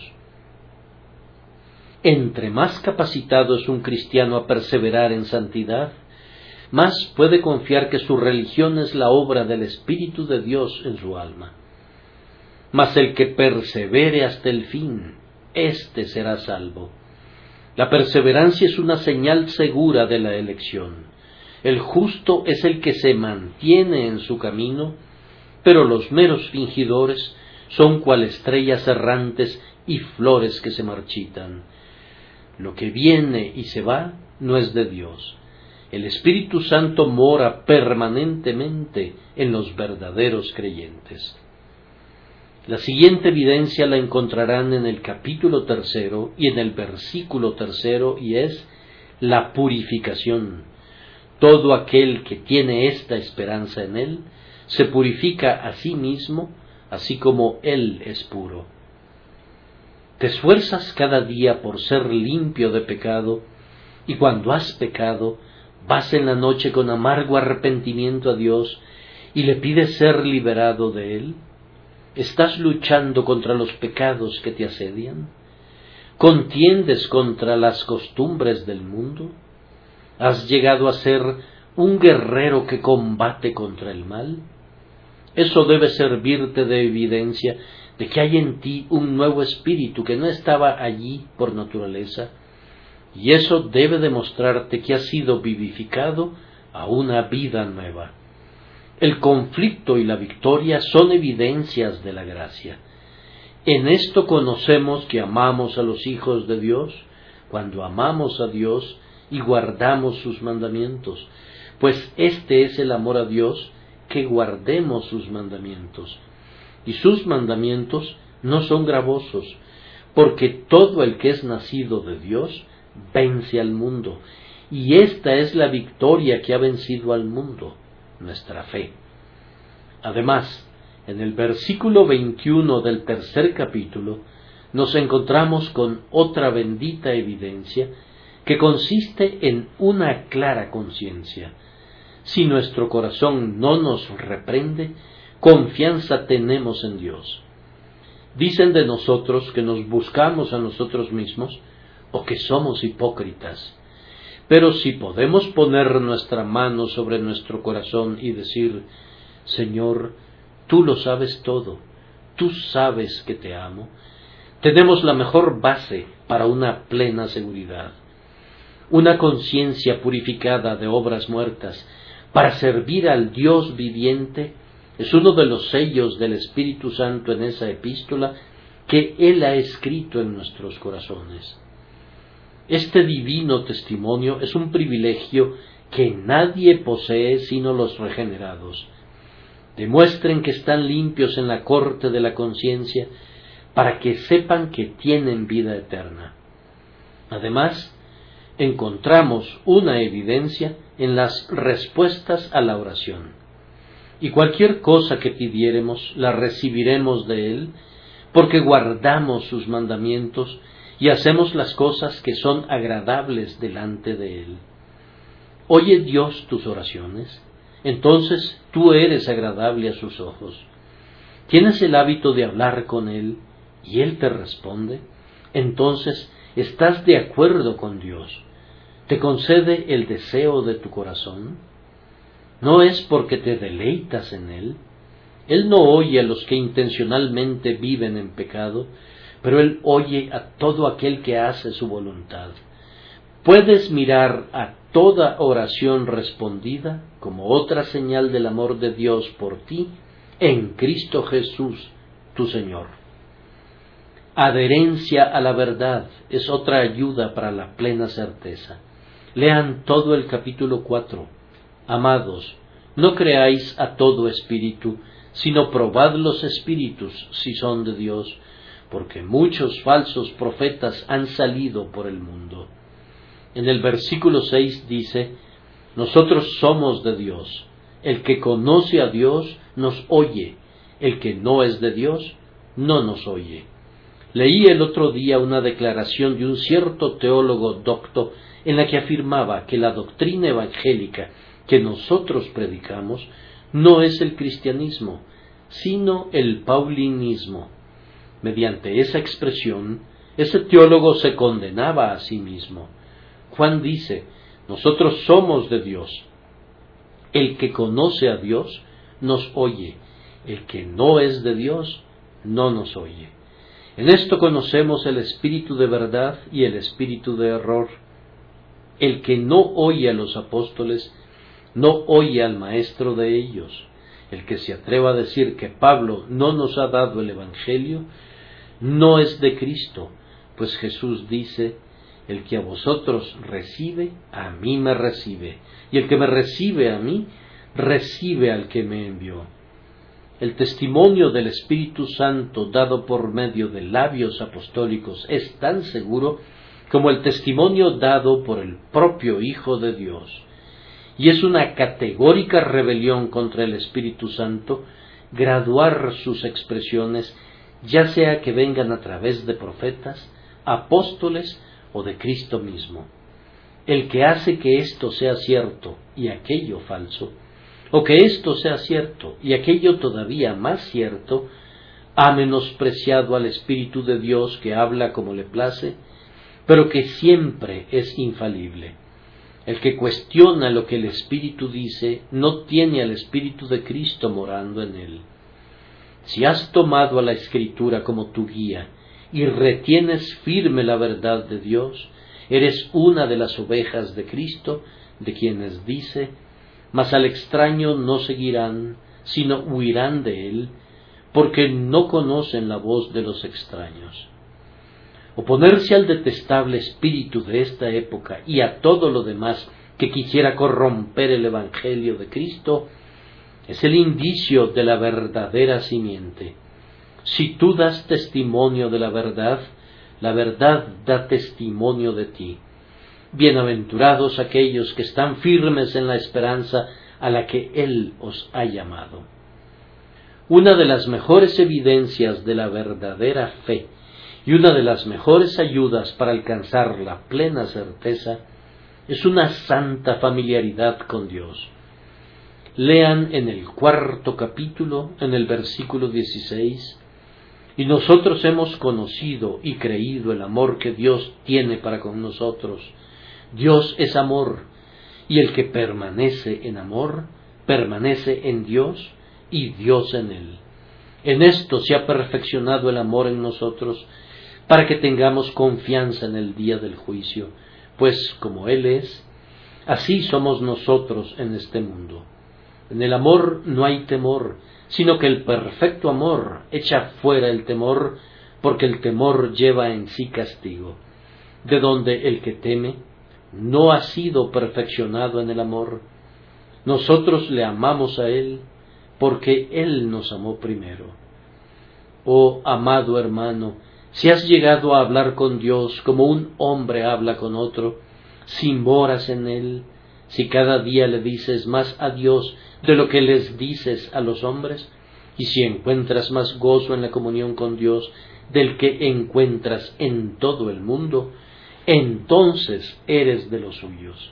Entre más capacitado es un cristiano a perseverar en santidad, más puede confiar que su religión es la obra del Espíritu de Dios en su alma. Mas el que persevere hasta el fin, éste será salvo. La perseverancia es una señal segura de la elección. El justo es el que se mantiene en su camino, pero los meros fingidores son cual estrellas errantes y flores que se marchitan. Lo que viene y se va no es de Dios. El Espíritu Santo mora permanentemente en los verdaderos creyentes. La siguiente evidencia la encontrarán en el capítulo tercero y en el versículo tercero, y es la purificación. Todo aquel que tiene esta esperanza en Él se purifica a sí mismo, así como Él es puro. Te esfuerzas cada día por ser limpio de pecado, y cuando has pecado, vas en la noche con amargo arrepentimiento a Dios y le pides ser liberado de Él. ¿Estás luchando contra los pecados que te asedian? ¿Contiendes contra las costumbres del mundo? ¿Has llegado a ser un guerrero que combate contra el mal? Eso debe servirte de evidencia de que hay en ti un nuevo espíritu que no estaba allí por naturaleza, y eso debe demostrarte que has sido vivificado a una vida nueva. El conflicto y la victoria son evidencias de la gracia. En esto conocemos que amamos a los hijos de Dios, cuando amamos a Dios y guardamos sus mandamientos, pues este es el amor a Dios, que guardemos sus mandamientos. Y sus mandamientos no son gravosos, porque todo el que es nacido de Dios vence al mundo, y esta es la victoria que ha vencido al mundo, nuestra fe. Además, en el versículo veintiuno del tercer capítulo, nos encontramos con otra bendita evidencia que consiste en una clara conciencia. Si nuestro corazón no nos reprende, confianza tenemos en Dios. Dicen de nosotros que nos buscamos a nosotros mismos o que somos hipócritas. Pero si podemos poner nuestra mano sobre nuestro corazón y decir: Señor, tú lo sabes todo, tú sabes que te amo, tenemos la mejor base para una plena seguridad. Una conciencia purificada de obras muertas para servir al Dios viviente es uno de los sellos del Espíritu Santo en esa epístola que Él ha escrito en nuestros corazones. Este divino testimonio es un privilegio que nadie posee sino los regenerados. Demuestren que están limpios en la corte de la conciencia para que sepan que tienen vida eterna. Además, encontramos una evidencia en las respuestas a la oración. Y cualquier cosa que pidiéremos la recibiremos de Él, porque guardamos sus mandamientos y hacemos las cosas que son agradables delante de Él. ¿Oye Dios tus oraciones? Entonces tú eres agradable a sus ojos. ¿Tienes el hábito de hablar con Él y Él te responde? Entonces estás de acuerdo con Dios. ¿Te concede el deseo de tu corazón? No es porque te deleitas en Él. Él no oye a los que intencionalmente viven en pecado, pero Él oye a todo aquel que hace su voluntad. Puedes mirar a toda oración respondida como otra señal del amor de Dios por ti en Cristo Jesús, tu Señor. Adherencia a la verdad es otra ayuda para la plena certeza. Lean todo el capítulo cuatro. Amados, no creáis a todo espíritu, sino probad los espíritus si son de Dios, porque muchos falsos profetas han salido por el mundo. En el versículo seis dice, nosotros somos de Dios. El que conoce a Dios nos oye, el que no es de Dios no nos oye. Leí el otro día una declaración de un cierto teólogo docto en la que afirmaba que la doctrina evangélica que nosotros predicamos no es el cristianismo, sino el paulinismo. Mediante esa expresión, ese teólogo se condenaba a sí mismo. Juan dice, nosotros somos de Dios. El que conoce a Dios nos oye, el que no es de Dios no nos oye. En esto conocemos el espíritu de verdad y el espíritu de error. El que no oye a los apóstoles, no oye al maestro de ellos. El que se atreva a decir que Pablo no nos ha dado el Evangelio, no es de Cristo, pues Jesús dice, el que a vosotros recibe, a mí me recibe, y el que me recibe a mí, recibe al que me envió. El testimonio del Espíritu Santo dado por medio de labios apostólicos es tan seguro como el testimonio dado por el propio Hijo de Dios. Y es una categórica rebelión contra el Espíritu Santo graduar sus expresiones, ya sea que vengan a través de profetas, apóstoles o de Cristo mismo. El que hace que esto sea cierto y aquello falso, o que esto sea cierto y aquello todavía más cierto, ha menospreciado al Espíritu de Dios que habla como le place, pero que siempre es infalible. El que cuestiona lo que el Espíritu dice no tiene al Espíritu de Cristo morando en él. Si has tomado a la Escritura como tu guía y retienes firme la verdad de Dios, eres una de las ovejas de Cristo, de quienes dice, mas al extraño no seguirán, sino huirán de él, porque no conocen la voz de los extraños. Oponerse al detestable espíritu de esta época y a todo lo demás que quisiera corromper el Evangelio de Cristo es el indicio de la verdadera simiente. Si tú das testimonio de la verdad, la verdad da testimonio de ti. Bienaventurados aquellos que están firmes en la esperanza a la que Él os ha llamado. Una de las mejores evidencias de la verdadera fe y una de las mejores ayudas para alcanzar la plena certeza es una santa familiaridad con Dios. Lean en el cuarto capítulo, en el versículo dieciséis, y nosotros hemos conocido y creído el amor que Dios tiene para con nosotros. Dios es amor, y el que permanece en amor, permanece en Dios y Dios en él. En esto se ha perfeccionado el amor en nosotros, para que tengamos confianza en el día del juicio, pues como Él es, así somos nosotros en este mundo. En el amor no hay temor, sino que el perfecto amor echa fuera el temor, porque el temor lleva en sí castigo, de donde el que teme no ha sido perfeccionado en el amor. Nosotros le amamos a Él, porque Él nos amó primero. Oh amado hermano, si has llegado a hablar con Dios como un hombre habla con otro, si moras en Él, si cada día le dices más a Dios de lo que les dices a los hombres, y si encuentras más gozo en la comunión con Dios del que encuentras en todo el mundo, entonces eres de los suyos.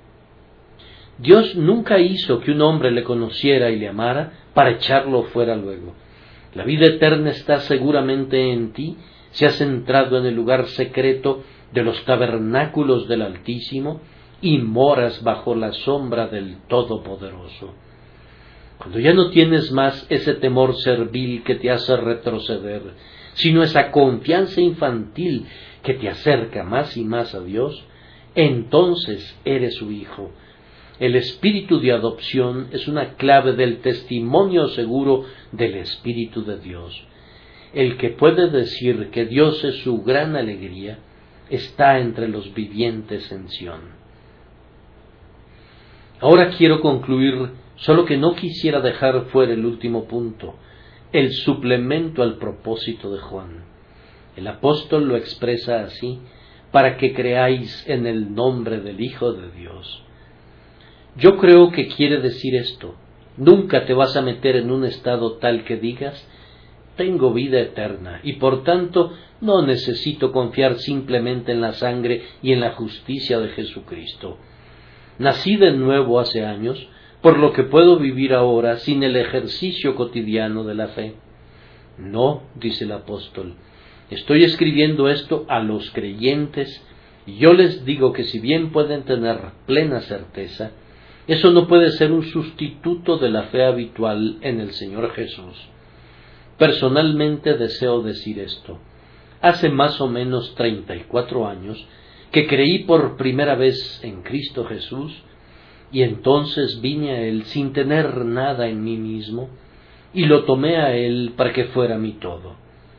Dios nunca hizo que un hombre le conociera y le amara para echarlo fuera luego. La vida eterna está seguramente en ti, si has entrado en el lugar secreto de los tabernáculos del Altísimo y moras bajo la sombra del Todopoderoso. Cuando ya no tienes más ese temor servil que te hace retroceder, sino esa confianza infantil que te acerca más y más a Dios, entonces eres su hijo. El espíritu de adopción es una clave del testimonio seguro del Espíritu de Dios. El que puede decir que Dios es su gran alegría está entre los vivientes en Sión. Ahora quiero concluir Solo que no quisiera dejar fuera el último punto, el suplemento al propósito de Juan. El apóstol lo expresa así: para que creáis en el nombre del Hijo de Dios. Yo creo que quiere decir esto: nunca te vas a meter en un estado tal que digas, tengo vida eterna, y por tanto no necesito confiar simplemente en la sangre y en la justicia de Jesucristo. Nací de nuevo hace años, por lo que puedo vivir ahora sin el ejercicio cotidiano de la fe. No, dice el apóstol, estoy escribiendo esto a los creyentes, y yo les digo que si bien pueden tener plena certeza, eso no puede ser un sustituto de la fe habitual en el Señor Jesús. Personalmente deseo decir esto. Hace más o menos treinta y cuatro años que creí por primera vez en Cristo Jesús, y entonces vine a Él sin tener nada en mí mismo, y lo tomé a Él para que fuera mi todo.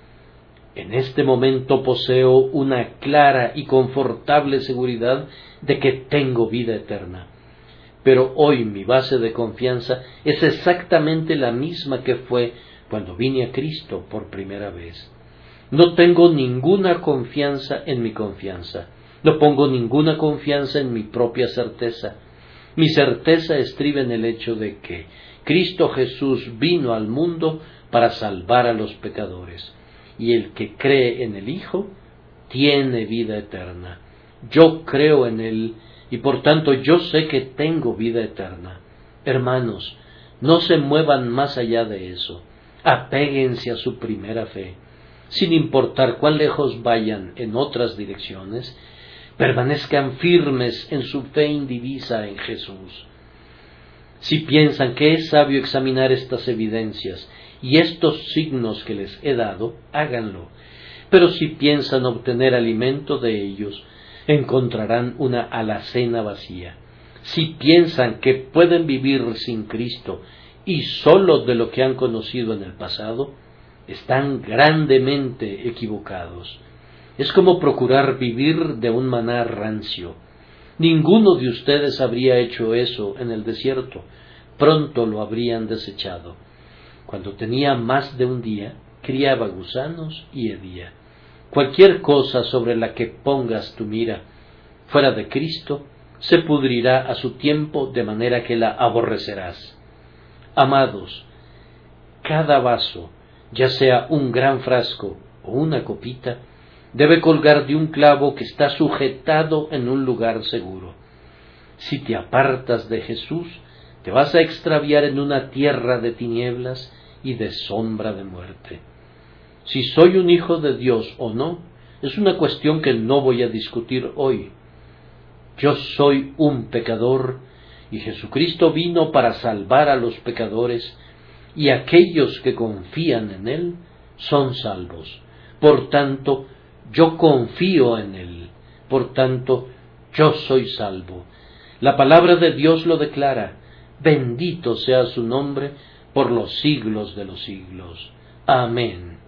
En este momento poseo una clara y confortable seguridad de que tengo vida eterna. Pero hoy mi base de confianza es exactamente la misma que fue cuando vine a Cristo por primera vez. No tengo ninguna confianza en mi confianza. No pongo ninguna confianza en mi propia certeza. Mi certeza estriba en el hecho de que Cristo Jesús vino al mundo para salvar a los pecadores, y el que cree en el Hijo tiene vida eterna. Yo creo en Él, y por tanto yo sé que tengo vida eterna. Hermanos, no se muevan más allá de eso. Apéguense a su primera fe. Sin importar cuán lejos vayan en otras direcciones, permanezcan firmes en su fe indivisa en Jesús. Si piensan que es sabio examinar estas evidencias y estos signos que les he dado, háganlo. Pero si piensan obtener alimento de ellos, encontrarán una alacena vacía. Si piensan que pueden vivir sin Cristo y sólo de lo que han conocido en el pasado, están grandemente equivocados. Es como procurar vivir de un maná rancio. Ninguno de ustedes habría hecho eso en el desierto. Pronto lo habrían desechado. Cuando tenía más de un día, criaba gusanos y hedía. Cualquier cosa sobre la que pongas tu mira fuera de Cristo se pudrirá a su tiempo, de manera que la aborrecerás. Amados, cada vaso, ya sea un gran frasco o una copita, debe colgar de un clavo que está sujetado en un lugar seguro. Si te apartas de Jesús, te vas a extraviar en una tierra de tinieblas y de sombra de muerte. Si soy un hijo de Dios o no, es una cuestión que no voy a discutir hoy. Yo soy un pecador, y Jesucristo vino para salvar a los pecadores, y aquellos que confían en Él son salvos. Por tanto, yo confío en Él. Por tanto, yo soy salvo. La palabra de Dios lo declara. Bendito sea su nombre por los siglos de los siglos. Amén.